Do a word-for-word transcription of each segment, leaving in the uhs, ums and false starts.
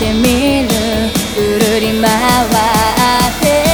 てみるぐるり回って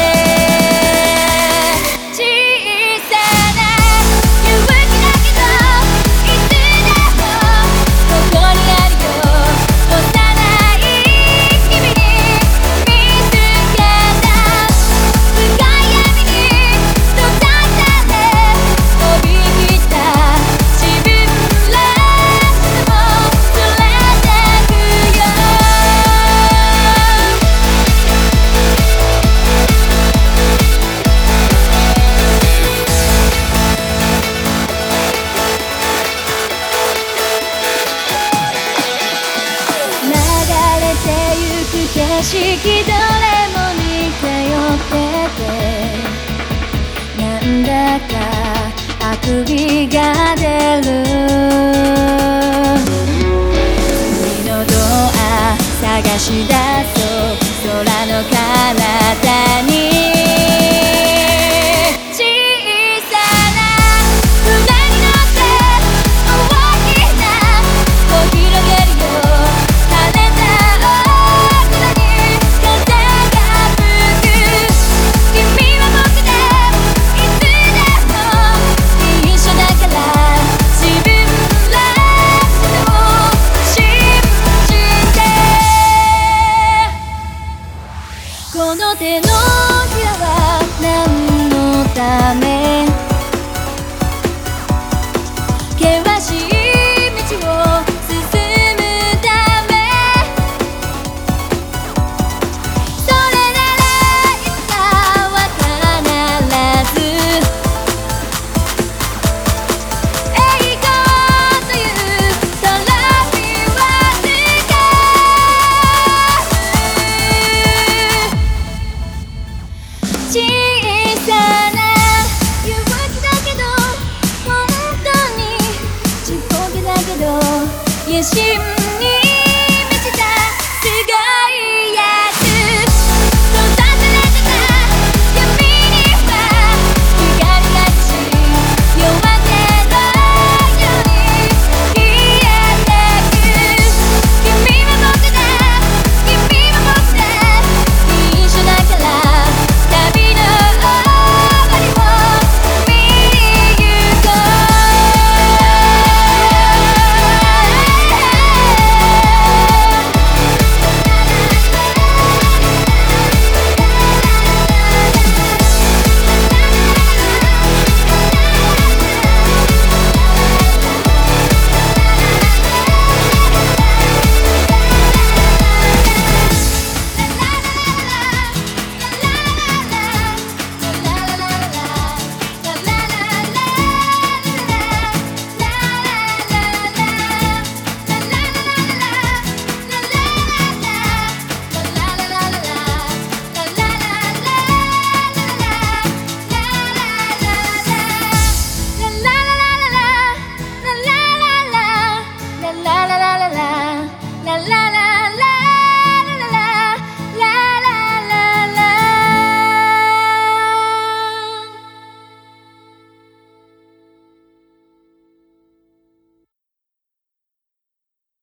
景色どれも似通っててなんだかあくびが出る次のドア探し出そう空の彼方にこの手のひらは何のため険しい道を進むためそれならいつかは必ず栄光というトロフィーはつか小さな勇気だけど本当にちっぽけだけど野心